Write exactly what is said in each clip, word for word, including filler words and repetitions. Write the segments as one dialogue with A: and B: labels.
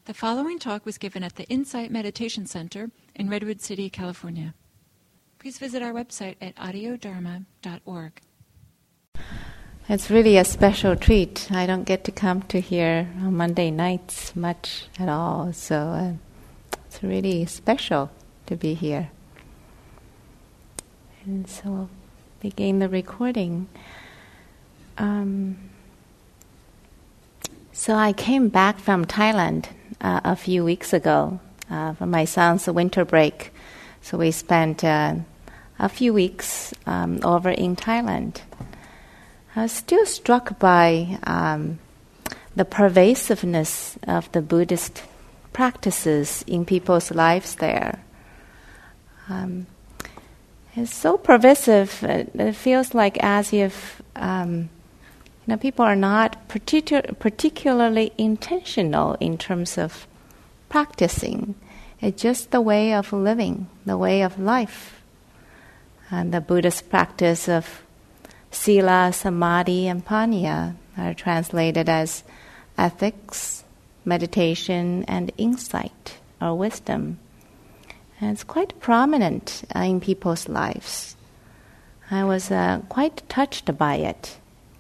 A: The following talk was given at the Insight Meditation Center in Redwood City, California. Please visit our website at audio dharma dot org.
B: It's really a special treat. I don't get to come to here on Monday nights much at all, so uh, it's really special to be here. And so we'll begin the recording. Um, so I came back from Thailand uh, a few weeks ago uh, for my son's winter break. So we spent uh, a few weeks um, over in Thailand. I was still struck by um, the pervasiveness of the Buddhist practices in people's lives there. Um, it's so pervasive, it, it feels like as if um, you know, people are not particu- particularly intentional in terms of practicing. It's just the way of living, the way of life. And the Buddhist practice of Sila, Samadhi, and Panya are translated as ethics, meditation, and insight, or wisdom. And it's quite prominent uh, in people's lives. I was uh, quite touched by it.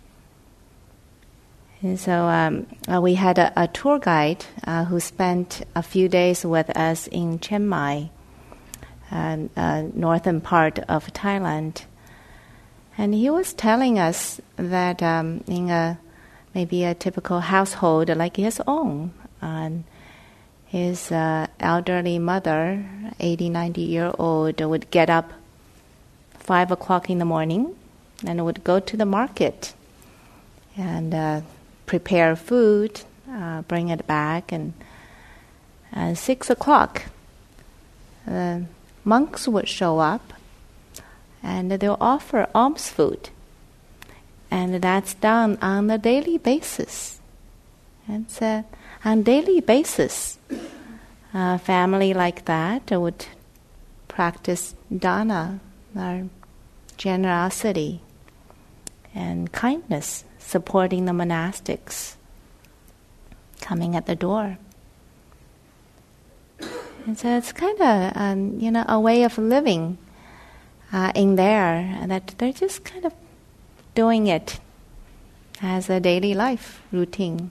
B: And so um, uh, we had a, a tour guide uh, who spent a few days with us in Chiang Mai, uh, uh, northern part of Thailand. And he was telling us that um, in a maybe a typical household like his own, uh, his uh, elderly mother, eighty, ninety year old, would get up five o'clock in the morning and would go to the market and uh, prepare food, uh, bring it back, and at six o'clock, the monks would show up. And they'll offer alms food. And that's done on a daily basis. And so on a daily basis, a family like that would practice dana, or generosity, and kindness, supporting the monastics coming at the door. And so it's kind of, um, you know, a way of living Uh, in there, that they're just kind of doing it as a daily life routine.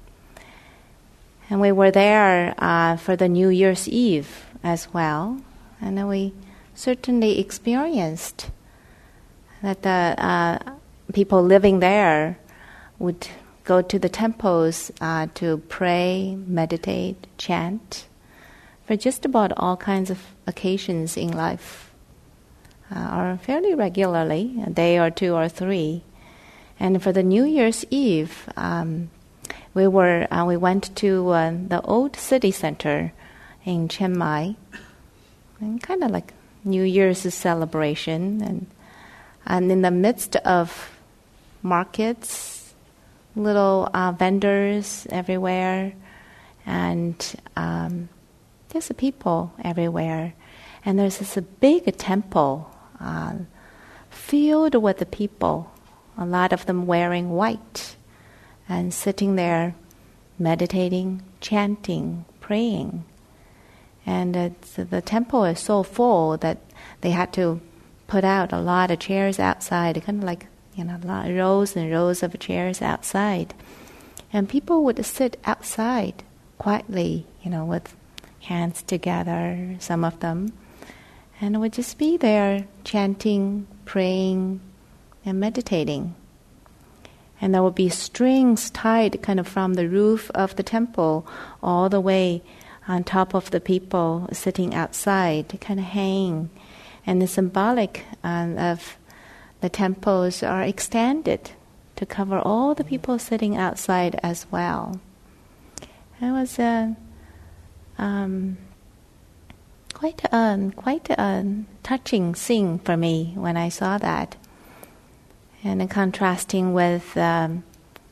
B: And we were there uh, for the New Year's Eve as well, and then we certainly experienced that the uh, people living there would go to the temples uh, to pray, meditate, chant for just about all kinds of occasions in life. Uh, or fairly regularly, a day or two or three. And for the New Year's Eve, um, we were uh, we went to uh, the old city center in Chiang Mai, and kind of like New Year's celebration, and and in the midst of markets, little uh, vendors everywhere, and um, just people everywhere, and there's this a big temple. Uh, filled with the people, a lot of them wearing white and sitting there meditating, chanting, praying. And uh, the temple is so full that they had to put out a lot of chairs outside, kind of like, you know, rows and rows of chairs outside. And people would sit outside quietly, you know, with hands together, some of them, and would just be there chanting, praying, and meditating. And there would be strings tied kind of from the roof of the temple all the way on top of the people sitting outside, to kind of hang. And the symbolic uh, of the temples are extended to cover all the people sitting outside as well. It was a... Uh, um, Quite a quite a touching scene for me when I saw that, and uh, contrasting with, um,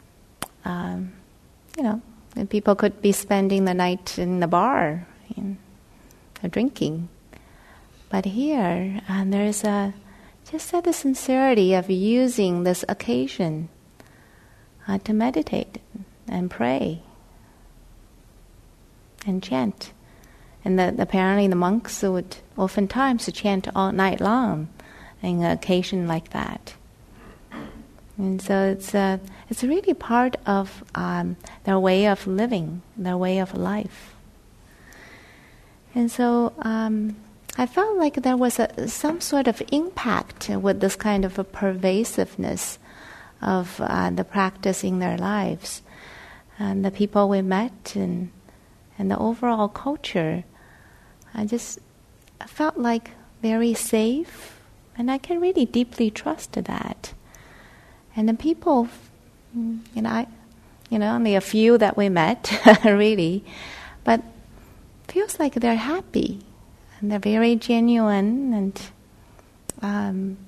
B: um, you know, people could be spending the night in the bar, in, uh, drinking, but here uh, there's a just a, the sincerity of using this occasion uh, to meditate and pray. and chant. And the, apparently the monks would oftentimes chant all night long in an occasion like that. And so it's uh, it's really part of um, their way of living, their way of life. And so um, I felt like there was a, some sort of impact with this kind of a pervasiveness of uh, the practice in their lives. And the people we met and, and the overall culture, I just I felt like very safe, and I can really deeply trust that. And the people, you know, I, you know, only a few that we met, really, but feels like they're happy, and they're very genuine and um,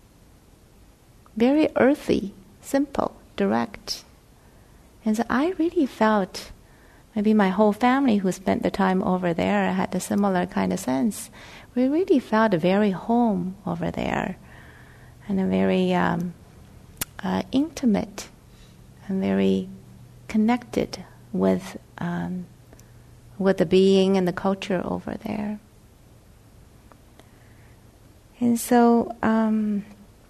B: very earthy, simple, direct. And so I really felt, maybe my whole family who spent the time over there had a similar kind of sense. We really felt very home over there, and a very um, uh, intimate and very connected with um, with the being and the culture over there. And so, um,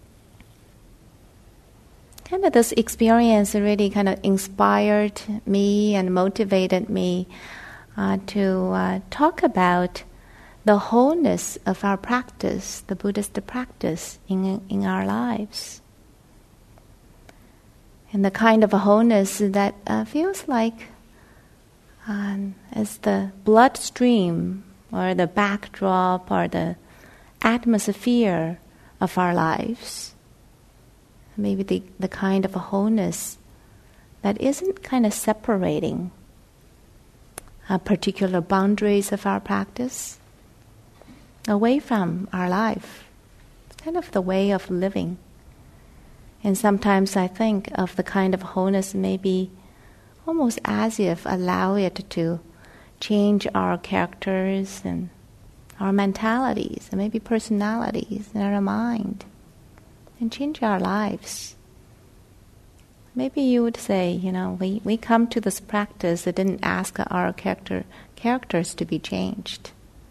B: kind of this experience really kind of inspired me and motivated me uh, to uh, talk about the wholeness of our practice, the Buddhist practice in in our lives, and the kind of a wholeness that uh, feels like um, as the bloodstream or the backdrop or the atmosphere of our lives. Maybe the, the kind of a wholeness that isn't kind of separating uh, particular boundaries of our practice away from our life. It's kind of the way of living. And sometimes I think of the kind of wholeness maybe almost as if allow it to change our characters and our mentalities and maybe personalities and our mind and change our lives. Maybe you would say, you know, we, we come to this practice that didn't ask our character characters to be changed.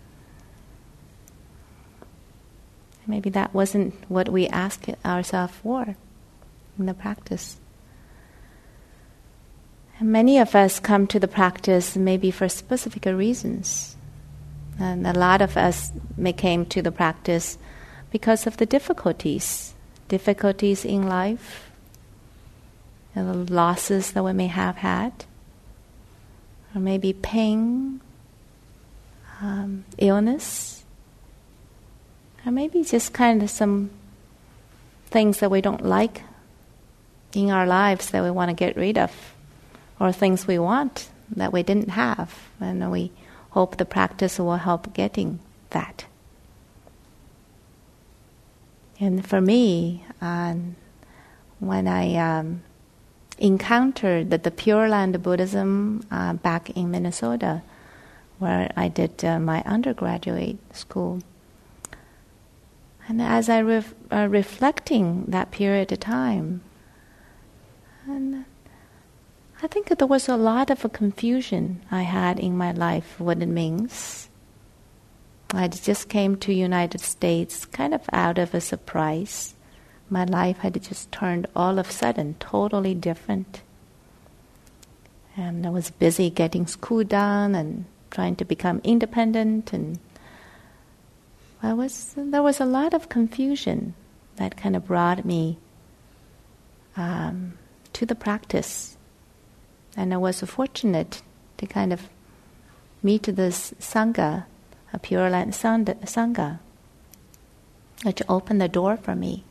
B: Maybe that wasn't what we asked ourselves for in the practice. And many of us come to the practice maybe for specific reasons. And a lot of us may came to the practice because of the difficulties, difficulties in life, and the losses that we may have had, or maybe pain, um, illness, or maybe just kind of some things that we don't like in our lives that we want to get rid of, or things we want that we didn't have, and we hope the practice will help getting that. And for me, um, when I um, encountered the, the Pure Land Buddhism uh, back in Minnesota, where I did uh, my undergraduate school, and as I ref, uh, reflecting that period of time, and I think there was a lot of a confusion I had in my life what it means. I just came to United States kind of out of a surprise. My life had just turned all of a sudden totally different. And I was busy getting school done and trying to become independent, and I was there was a lot of confusion that kind of brought me um, to the practice. And I was fortunate to kind of meet this Sangha, a Pure Land Sangha, which opened the door for me.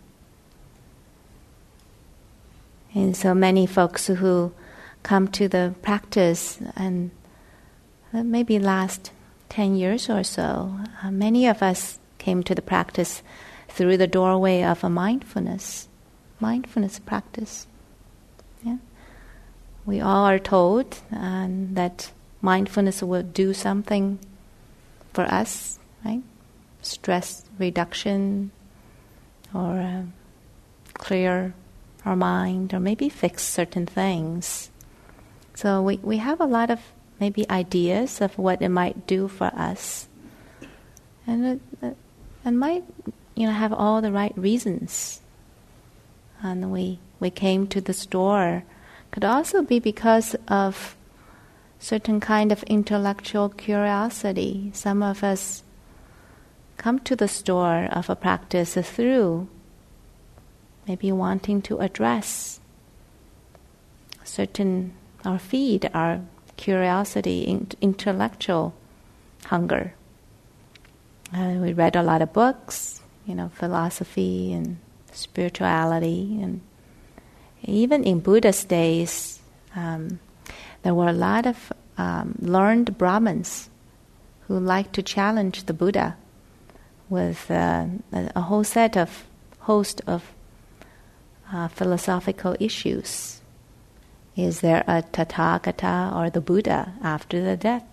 B: And so many folks who come to the practice, and maybe last ten years or so, uh, many of us came to the practice through the doorway of a mindfulness, mindfulness practice. Yeah. We all are told um, that mindfulness will do something for us, right? Stress reduction, or uh, clear our mind, or maybe fix certain things. So we, we have a lot of maybe ideas of what it might do for us. And it, it, it might, you know, have all the right reasons. And we, we came to the store. Could also be because of certain kind of intellectual curiosity. Some of us come to the store of a practice through maybe wanting to address certain, or feed our curiosity, in, intellectual hunger. Uh, we read a lot of books, you know, philosophy and spirituality, and even in Buddha's days, um, there were a lot of um, learned Brahmins who liked to challenge the Buddha with uh, a, a whole set of host of uh, philosophical issues. Is there a Tathagata or the Buddha after the death?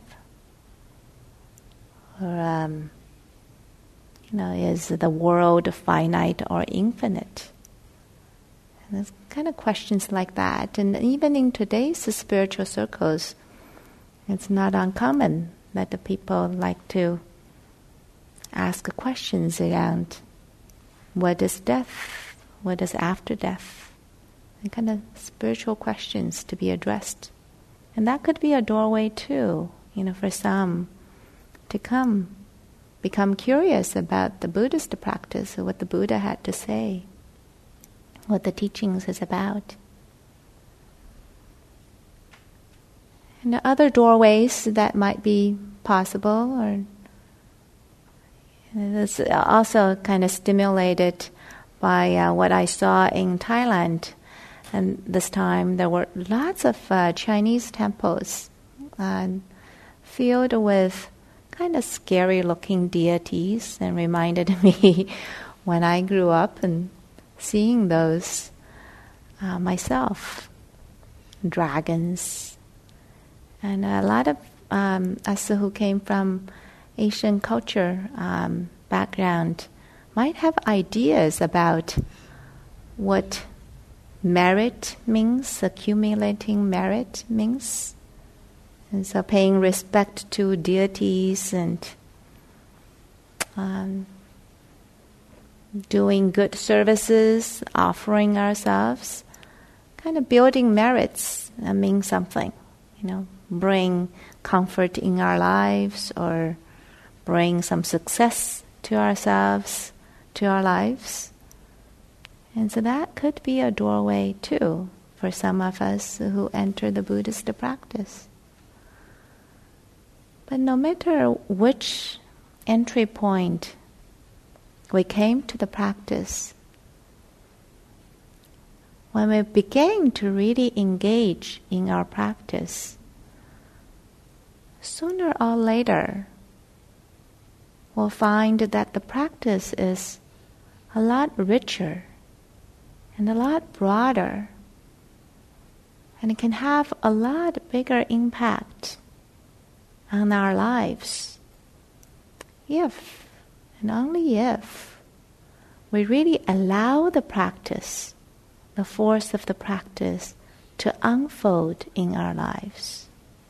B: Or um, you know, is the world finite or infinite? And there's kind of questions like that. And even in today's spiritual circles, it's not uncommon that the people like to ask questions around what is death, what is after death, and kind of spiritual questions to be addressed. And that could be a doorway too, you know, for some to come, become curious about the Buddhist practice or what the Buddha had to say, what the teachings is about. And the other doorways that might be possible, or it's also kind of stimulated by uh, what I saw in Thailand. And this time there were lots of uh, Chinese temples uh, filled with kind of scary-looking deities, and reminded me when I grew up and seeing those uh, myself, dragons, and a lot of um, us who came from Asian culture um, background might have ideas about what merit means, accumulating merit means. And so paying respect to deities and um, doing good services, offering ourselves, kind of building merits uh, means something, you know, bring comfort in our lives or bring some success to ourselves, to our lives. And so that could be a doorway too for some of us who enter the Buddhist practice. But no matter which entry point we came to the practice, when we begin to really engage in our practice, sooner or later we'll find that the practice is a lot richer and a lot broader, and it can have a lot bigger impact on our lives if, and only if, we really allow the practice, the force of the practice, to unfold in our lives.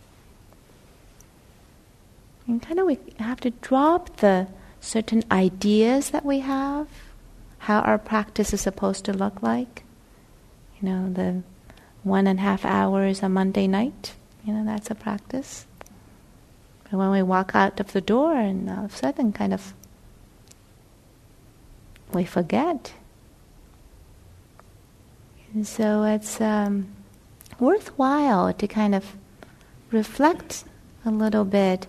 B: And kind of we have to drop the certain ideas that we have, how our practice is supposed to look like. You know, the one and a half hours a Monday night, you know, that's a practice. But when we walk out of the door and all of a sudden kind of we forget. And so it's um, worthwhile to kind of reflect a little bit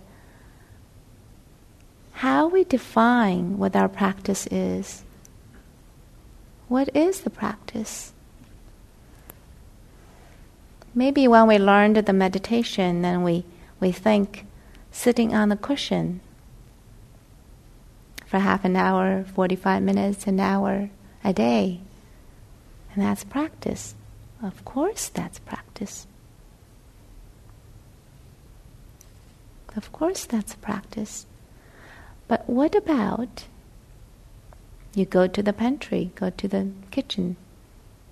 B: how we define what our practice is. What is the practice? Maybe when we learned the meditation, then we, we think sitting on the cushion for half an hour, forty-five minutes, an hour a day. And that's practice. Of course that's practice. Of course that's practice. But what about you go to the pantry, go to the kitchen,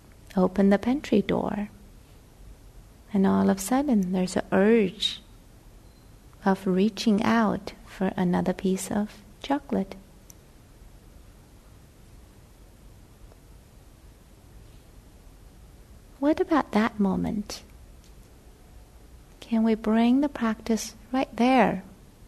B: open the pantry door, and all of a sudden there's an urge of reaching out for another piece of chocolate. What about that moment? Can we bring the practice right there?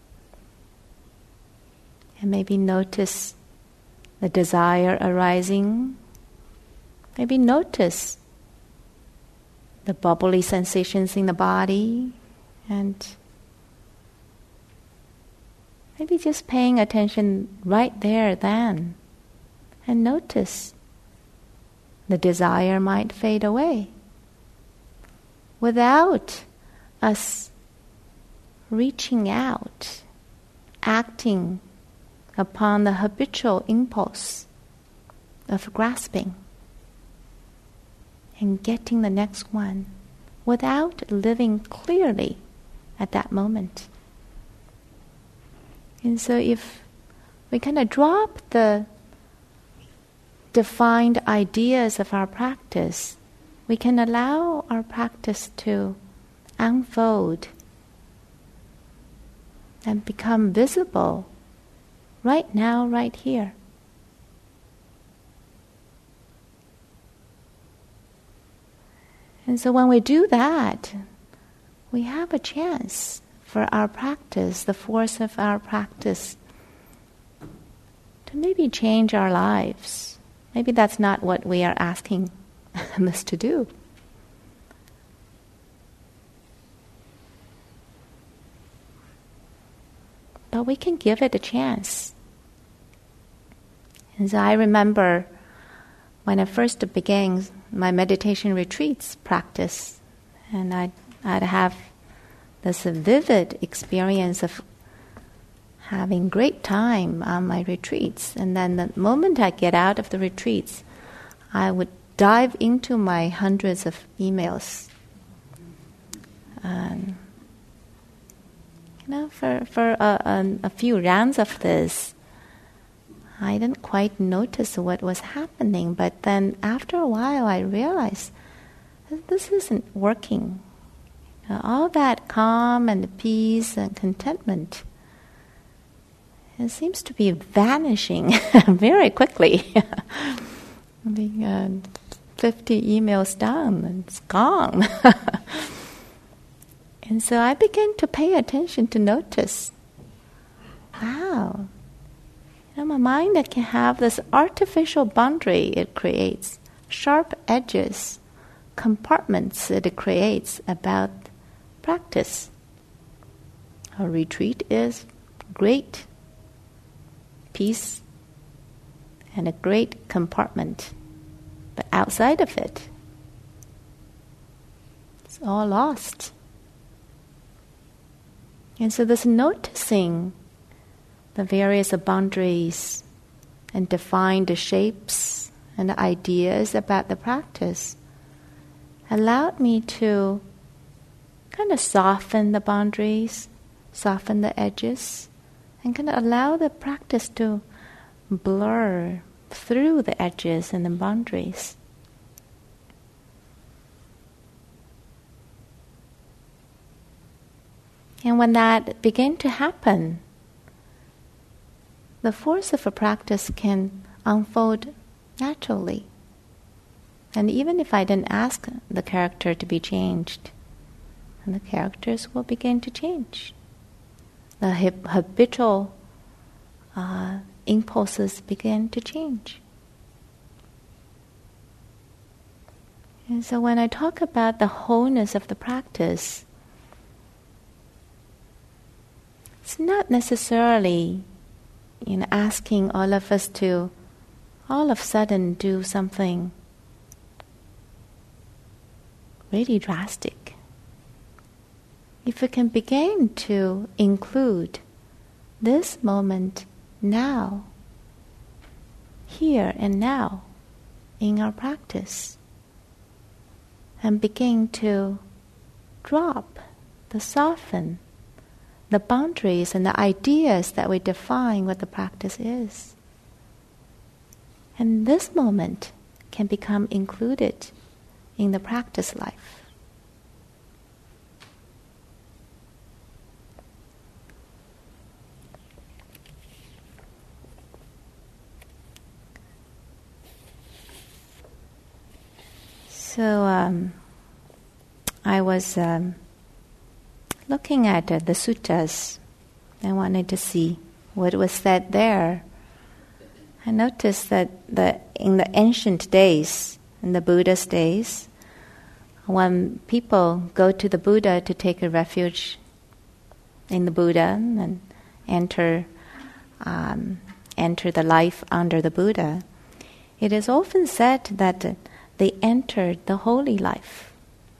B: And maybe notice the desire arising. Maybe notice the bubbly sensations in the body, and maybe just paying attention right there then, and notice the desire might fade away without us reaching out, acting upon the habitual impulse of grasping and getting the next one without living clearly at that moment. And so if we kind of drop the defined ideas of our practice, we can allow our practice to unfold and become visible right now, right here. And so when we do that, we have a chance for our practice, the force of our practice, to maybe change our lives. Maybe that's not what we are asking us to do. But we can give it a chance. And so I remember when I first began my meditation retreats practice, and I'd, I'd have this vivid experience of having great time on my retreats. And then the moment I get out of the retreats, I would dive into my hundreds of emails. Um, you know, for, for a, a, a few rounds of this, I didn't quite notice what was happening, but then after a while I realized this isn't working. You know, all that calm and peace and contentment, it seems to be vanishing very quickly. Being uh, fifty emails down, and it's gone. And so I began to pay attention to notice, wow, you know, my mind that can have this artificial boundary it creates, sharp edges, compartments it creates about practice. A retreat is great peace and a great compartment, but outside of it, it's all lost. And so this noticing the various boundaries and define the shapes and the ideas about the practice allowed me to kind of soften the boundaries, soften the edges, and kind of allow the practice to blur through the edges and the boundaries. And when that began to happen, the force of a practice can unfold naturally. And even if I didn't ask the character to be changed, and the characters will begin to change. The hab- habitual uh, impulses begin to change. And so when I talk about the wholeness of the practice, it's not necessarily, you know, asking all of us to all of a sudden do something really drastic. If we can begin to include this moment now, here and now, in our practice, and begin to drop, to soften the boundaries and the ideas that we define what the practice is. And this moment can become included in the practice life. So um, I was um, looking at uh, the suttas. I wanted to see what was said there. I noticed that the, in the ancient days, in the Buddha's days, when people go to the Buddha to take a refuge in the Buddha and enter um, enter the life under the Buddha, it is often said that they entered the holy life.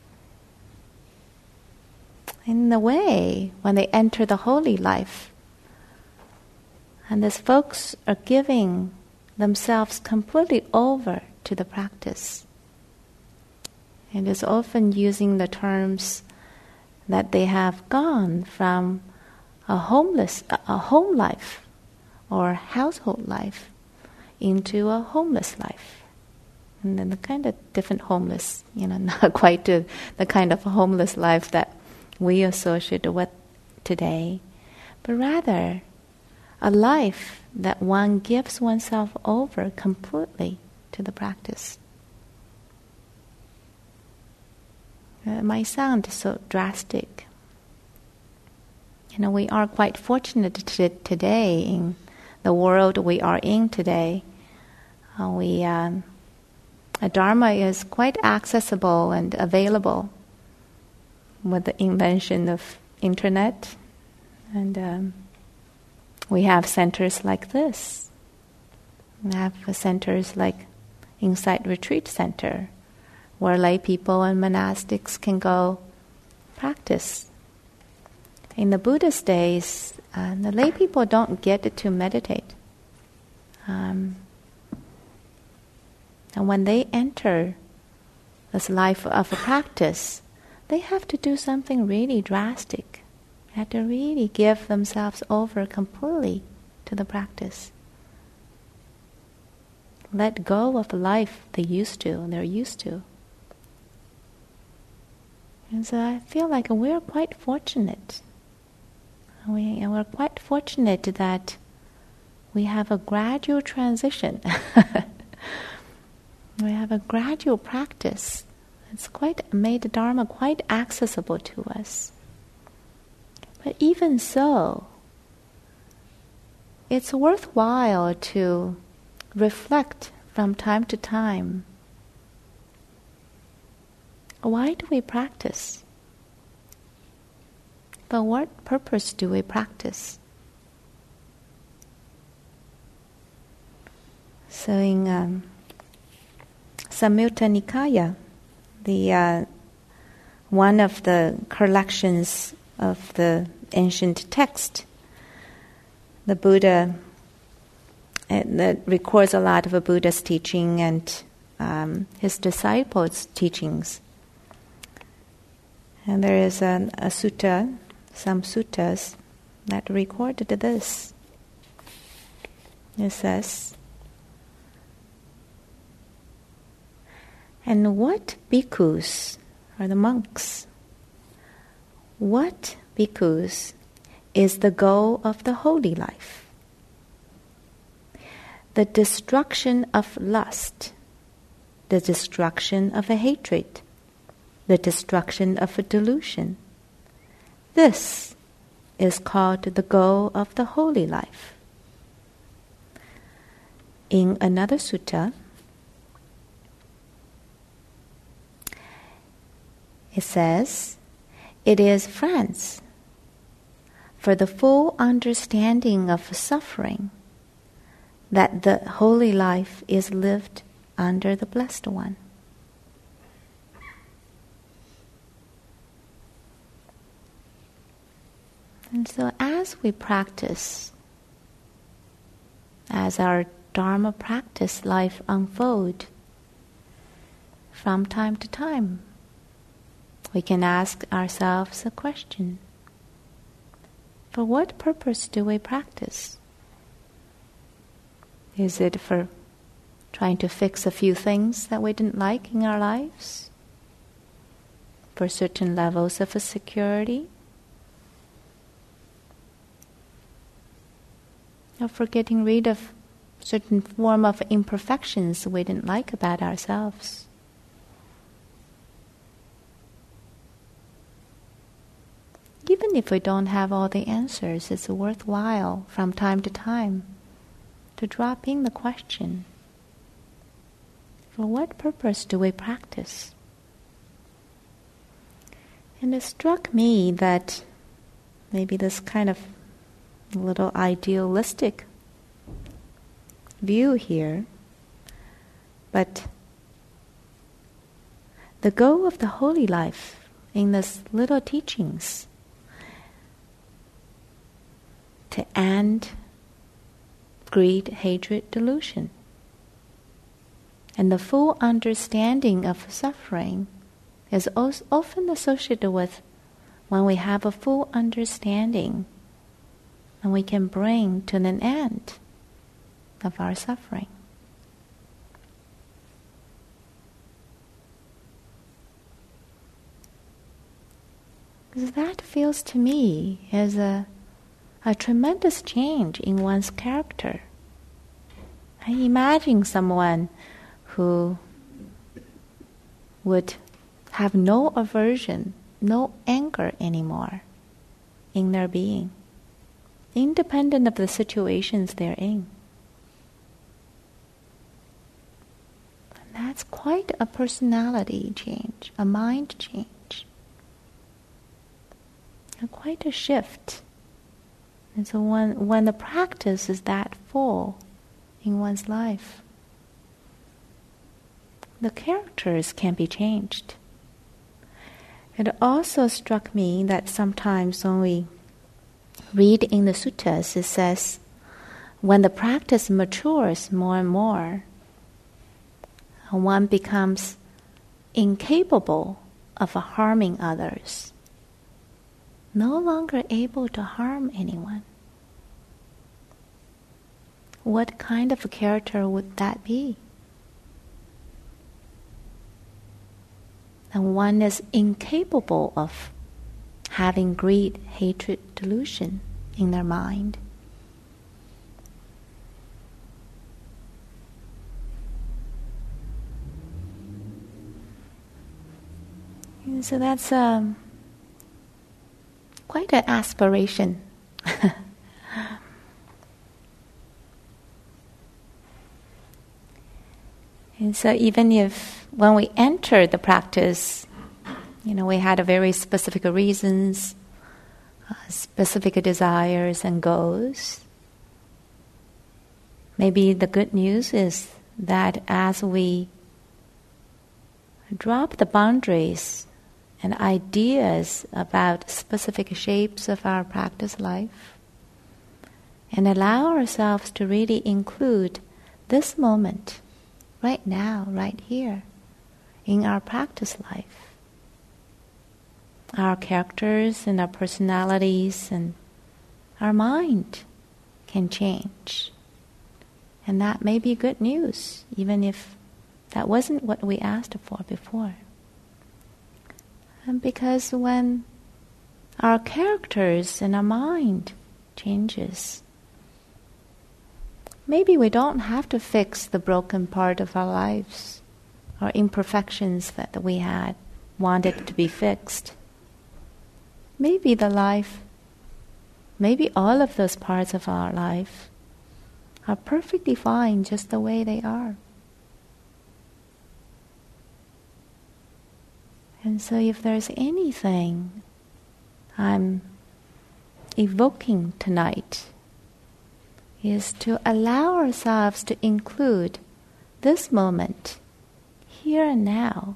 B: In the way, when they enter the holy life, and these folks are giving themselves completely over to the practice. It is often using the terms that they have gone from a homeless, a home life or household life into a homeless life. And then the kind of different homeless, you know, not quite the, the kind of homeless life that we associate with today, but rather a life that one gives oneself over completely to the practice. It might sound so drastic. You know, we are quite fortunate t- today in the world we are in today. Uh, we, um, Dharma is quite accessible and available with the invention of internet, and um, we have centers like this. We have centers like Insight Retreat Center, where lay people and monastics can go practice. In the Buddhist days, uh, the lay people don't get to meditate. Um, and when they enter this life of a practice, they have to do something really drastic. They have to really give themselves over completely to the practice. Let go of life they used to, they're used to. And so I feel like we're quite fortunate. We, we're quite fortunate that we have a gradual transition. We have a gradual practice. It's quite made the Dharma quite accessible to us. But even so, it's worthwhile to reflect from time to time. Why do we practice? For what purpose do we practice? So in um, Samyutta Nikaya, the uh, one of the collections of the ancient text, the Buddha it, that records a lot of a Buddha's teaching and um, his disciples' teachings. And there is an, a sutta, some suttas that recorded this. It says, "And what bhikkhus, or the monks, what bhikkhus is the goal of the holy life? The destruction of lust, the destruction of a hatred, the destruction of a delusion. This is called the goal of the holy life." In another sutta, it says, "It is, friends, for the full understanding of suffering that the holy life is lived under the Blessed One." And so as we practice, as our Dharma practice life unfold, from time to time, we can ask ourselves a question. For what purpose do we practice? Is it for trying to fix a few things that we didn't like in our lives? For certain levels of security? Or for getting rid of certain form of imperfections we didn't like about ourselves? even if we don't have all the answers, it's worthwhile from time to time to drop in the question, for what purpose do we practice? And it struck me that maybe this kind of little idealistic view here, but the goal of the holy life in these little teachings to end greed, hatred, delusion, and the full understanding of suffering is often associated with when we have a full understanding and we can bring to an end of our suffering. Because that feels to me as a, a tremendous change in one's character. I imagine someone who would have no aversion, no anger anymore in their being, independent of the situations they're in. And that's quite a personality change, a mind change, and quite a shift. And so when, when the practice is that full in one's life, the characters can be changed. It also struck me that sometimes when we read in the suttas, it says, when the practice matures more and more, one becomes incapable of harming others, no longer able to harm anyone. What kind of a character would that be? And one is incapable of having greed, hatred, delusion in their mind. And so that's um, quite an aspiration. And so even if when we enter the practice, you know, we had a very specific reasons, uh, specific desires and goals, maybe the good news is that as we drop the boundaries and ideas about specific shapes of our practice life and allow ourselves to really include this moment, right now, right here, in our practice life. Our characters and our personalities and our mind can change. And that may be good news, even if that wasn't what we asked for before. And because when our characters and our mind changes, maybe we don't have to fix the broken part of our lives or imperfections that, that we had wanted to be fixed. Maybe the life, maybe all of those parts of our life are perfectly fine just the way they are. And so if there's anything I'm evoking tonight, is to allow ourselves to include this moment, here and now,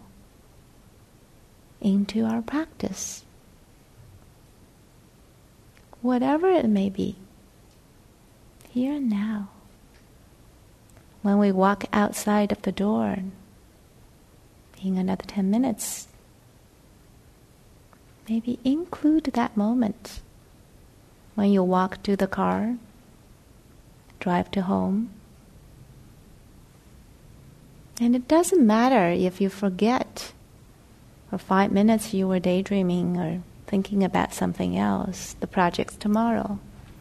B: into our practice. Whatever it may be, here and now. When we walk outside of the door, in another ten minutes, maybe include that moment. When you walk to the car, drive to home. And it doesn't matter if you forget. For five minutes you were daydreaming or thinking about something else, the project's tomorrow.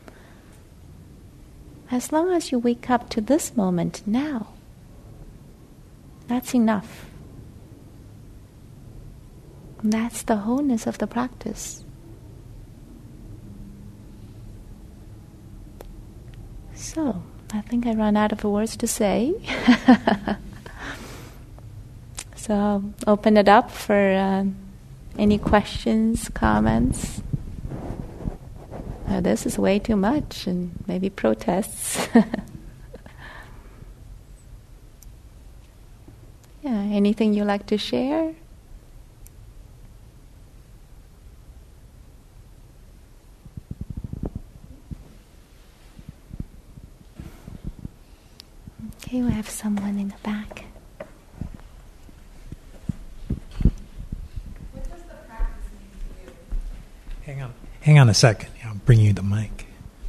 B: As long as you wake up to this moment now, that's enough. That's the wholeness of the practice. So, I think I run out of words to say. So I'll open it up for uh, any questions, comments. Oh, this is way too much, and maybe protests. Yeah, anything you like to share? Okay, we have someone in the back.
C: What does the practice mean to you? Hang on, hang on a second. I'll bring you the mic.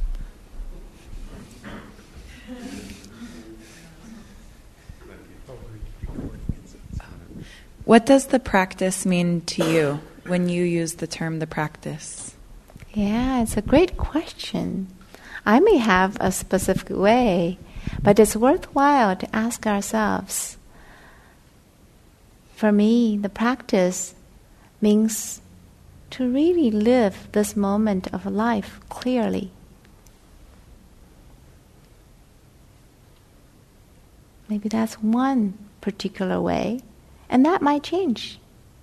D: What does the practice mean to you when you use the term the practice?
B: Yeah, it's a great question. I may have a specific way, but it's worthwhile to ask ourselves. For me, the practice means to really live this moment of life clearly. Maybe that's one particular way. And that might change.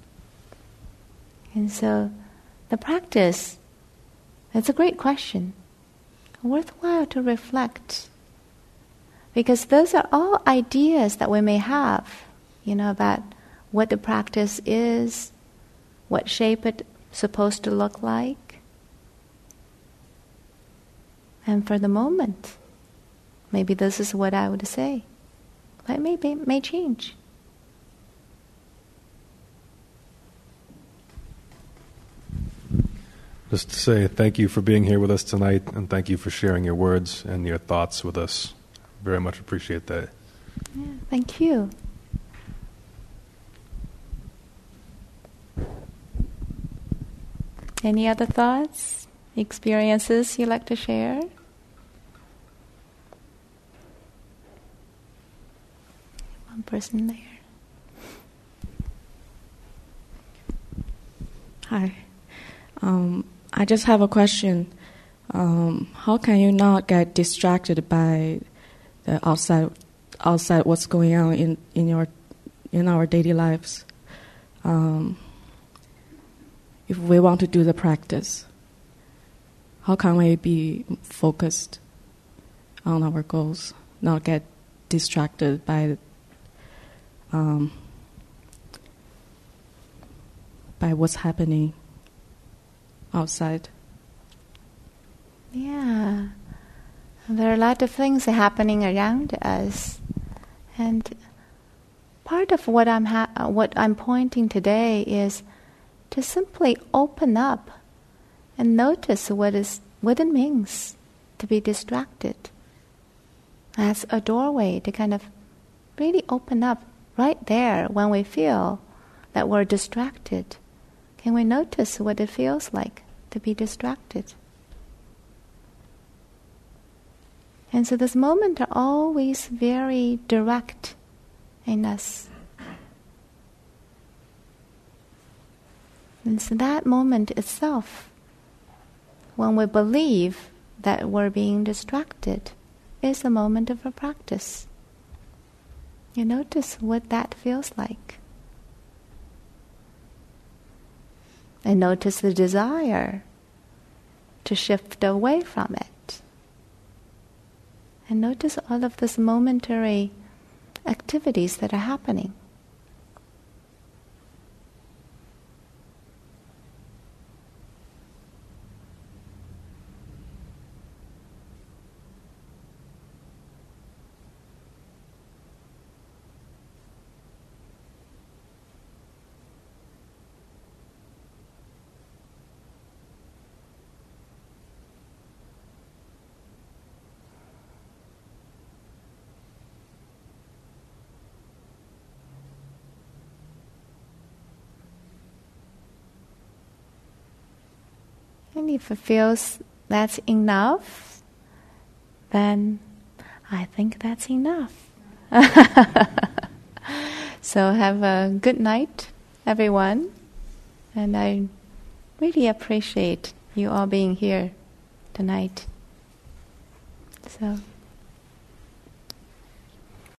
B: And so the practice, it's a great question. Worthwhile to reflect. Because those are all ideas that we may have, you know, about what the practice is, what shape it's supposed to look like. And for the moment, maybe this is what I would say. But it may, be, may change.
E: Just to say thank you for being here with us tonight, and thank you for sharing your words and your thoughts with us. Very much appreciate that.
B: Yeah, thank you. Any other thoughts, experiences you'd like to share? One person there.
F: Hi. Um, I just have a question. Um, how can you not get distracted by the outside, outside what's going on in, in your, in our daily lives? Um, if we want to do the practice, how can we be focused on our goals, not get distracted by, um, by what's happening outside?
B: Yeah, there are a lot of things happening around us, and part of what I'm ha- what I'm pointing today is to simply open up and notice what is what it means to be distracted. As a doorway to kind of really open up right there when we feel that we're distracted. Can we notice what it feels like to be distracted? And so this moment are always very direct in us. And so that moment itself, when we believe that we're being distracted, is a moment of a practice. You notice what that feels like. And notice the desire to shift away from it. And notice all of these momentary activities that are happening. And if it feels that's enough, then I think that's enough. So have a good night, everyone. And I really appreciate you all being here tonight. So